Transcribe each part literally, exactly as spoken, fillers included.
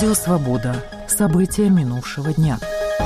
Радио «Свобода». События минувшего дня.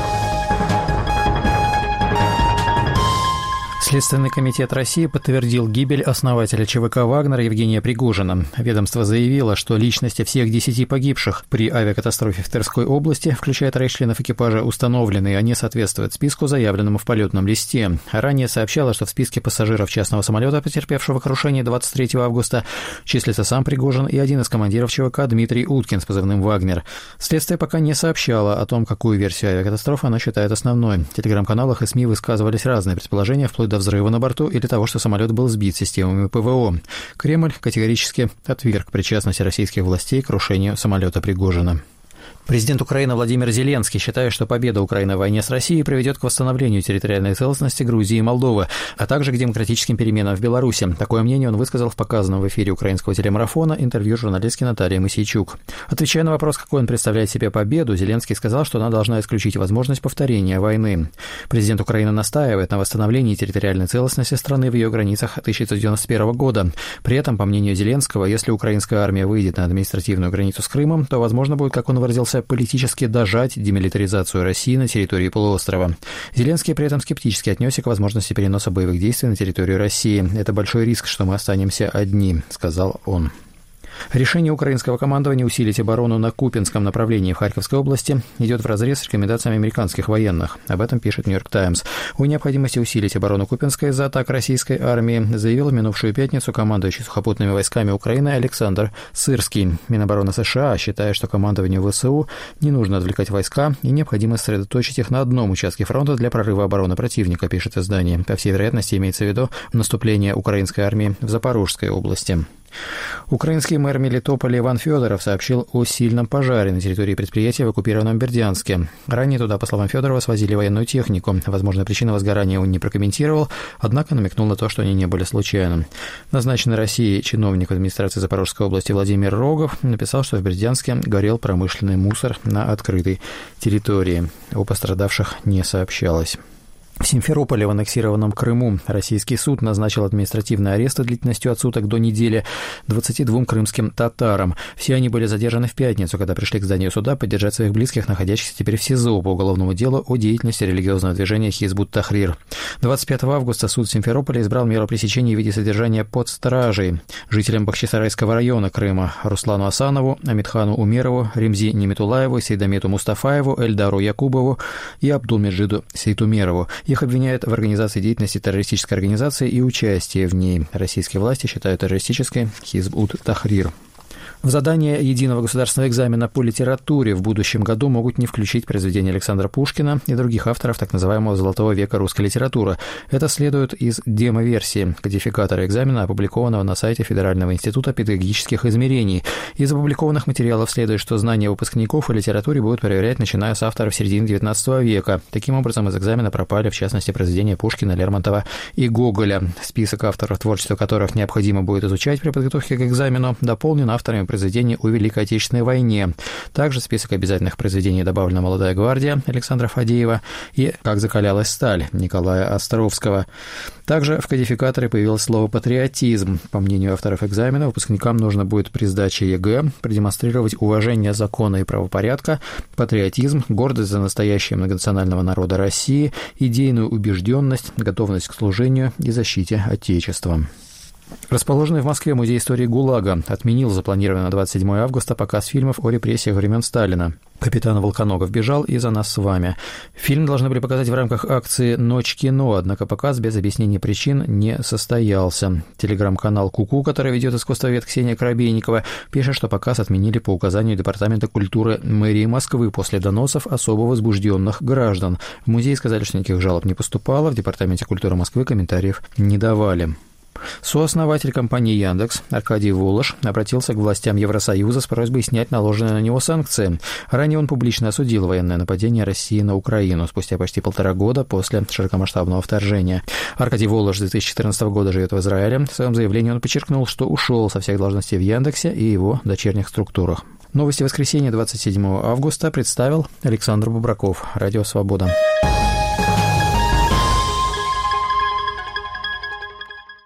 Следственный комитет России подтвердил гибель основателя ЧВК «Вагнер» Евгения Пригожина. Ведомство заявило, что личности всех десяти погибших при авиакатастрофе в Тверской области, включая троих членов экипажа, установлены, и они соответствуют списку, заявленному в полетном листе. Ранее сообщалось, что в списке пассажиров частного самолета, потерпевшего крушение двадцать третьего августа, числится сам Пригожин и один из командиров ЧВК Дмитрий Уткин с позывным «Вагнер». Следствие пока не сообщало о том, какую версию авиакатастрофы оно считает основной. В телеграм-каналах и СМИ высказывались разные предположения, вплоть до взрыва на борту или того, что самолет был сбит системами ПВО. Кремль категорически отверг причастность российских властей к крушению самолета Пригожина. Президент Украины Владимир Зеленский считает, что победа Украины в войне с Россией приведет к восстановлению территориальной целостности Грузии и Молдовы, а также к демократическим переменам в Беларуси. Такое мнение он высказал в показанном в эфире украинского телемарафона интервью журналистки Натальи Мосейчук. Отвечая на вопрос, какой он представляет себе победу, Зеленский сказал, что она должна исключить возможность повторения войны. Президент Украины настаивает на восстановлении территориальной целостности страны в ее границах тысяча девятьсот девяносто первого года. При этом, по мнению Зеленского, если украинская армия выйдет на административную границу с Крымом, то, возможно, будет, как он выразился, политически дожать демилитаризацию России на территории полуострова. Зеленский при этом скептически отнесся к возможности переноса боевых действий на территорию России. «Это большой риск, что мы останемся одни», — сказал он. Решение украинского командования усилить оборону на Купянском направлении в Харьковской области идет вразрез с рекомендациями американских военных. Об этом пишет «Нью-Йорк Таймс». О необходимости усилить оборону Купянска из-за атак российской армии заявил в минувшую пятницу командующий сухопутными войсками Украины Александр Сырский. Минобороны США считает, что командованию ВСУ не нужно отвлекать войска и необходимо сосредоточить их на одном участке фронта для прорыва обороны противника, пишет издание. По всей вероятности, имеется в виду наступление украинской армии в Запорожской области. Украинский мэр Мелитополя Иван Федоров сообщил о сильном пожаре на территории предприятия в оккупированном Бердянске. Ранее туда, по словам Федорова, свозили военную технику. Возможно, причину возгорания он не прокомментировал, однако намекнул на то, что они не были случайным. Назначенный Россией чиновник администрации Запорожской области Владимир Рогов написал, что в Бердянске горел промышленный мусор на открытой территории. О пострадавших не сообщалось. В Симферополе, в аннексированном Крыму, российский суд назначил административные аресты длительностью от суток до недели двадцати двум крымским татарам. Все они были задержаны в пятницу, когда пришли к зданию суда поддержать своих близких, находящихся теперь в СИЗО по уголовному делу о деятельности религиозного движения Хизб ут-Тахрир. двадцать пятого августа суд Симферополя избрал меру пресечения в виде содержания под стражей жителям Бахчисарайского района Крыма Руслану Асанову, Амитхану Умерову, Ремзи Немитулаеву, Сейдамету Мустафаеву, Эльдару Якубову и Абдулмеджиду Сейтумерову. Их обвиняют в организации деятельности террористической организации и участии в ней. Российские власти считают террористической Хизб ут-Тахрир. В задание единого государственного экзамена по литературе в будущем году могут не включить произведения Александра Пушкина и других авторов так называемого «золотого века русской литературы». Это следует из демо-версии кодификатора экзамена, опубликованного на сайте Федерального института педагогических измерений. Из опубликованных материалов следует, что знания выпускников о литературе будут проверять, начиная с авторов середины девятнадцатого века. Таким образом, из экзамена пропали, в частности, произведения Пушкина, Лермонтова и Гоголя. Список авторов, творчество которых необходимо будет изучать при подготовке к экзамену, дополнен авторами произведений о Великой Отечественной войне. Также в список обязательных произведений добавлена «Молодая гвардия» Александра Фадеева и «Как закалялась сталь» Николая Островского. Также в кодификаторе появилось слово «патриотизм». По мнению авторов экзамена, выпускникам нужно будет при сдаче ЕГЭ продемонстрировать уважение закона и правопорядка, патриотизм, гордость за настоящее многонационального народа России, идейную убежденность, готовность к служению и защите Отечества. Расположенный в Москве музей истории ГУЛАГа отменил запланированный на двадцать седьмое августа показ фильмов о репрессиях времен Сталина. «Капитан Волконогов бежал» и «За нас с вами». Фильм должны были показать в рамках акции «Ночь кино», однако показ без объяснения причин не состоялся. Телеграм-канал «Ку-ку», который ведет искусствовед Ксения Коробейникова, пишет, что показ отменили по указанию Департамента культуры мэрии Москвы после доносов особо возбужденных граждан. В музее сказали, что никаких жалоб не поступало, в Департаменте культуры Москвы комментариев не давали. Сооснователь компании «Яндекс» Аркадий Волош обратился к властям Евросоюза с просьбой снять наложенные на него санкции. Ранее он публично осудил военное нападение России на Украину спустя почти полтора года после широкомасштабного вторжения. Аркадий Волош с две тысячи четырнадцатого года живет в Израиле. В своем заявлении он подчеркнул, что ушел со всех должностей в «Яндексе» и его дочерних структурах. Новости воскресенья двадцать седьмого августа представил Александр Бубраков. Радио «Свобода».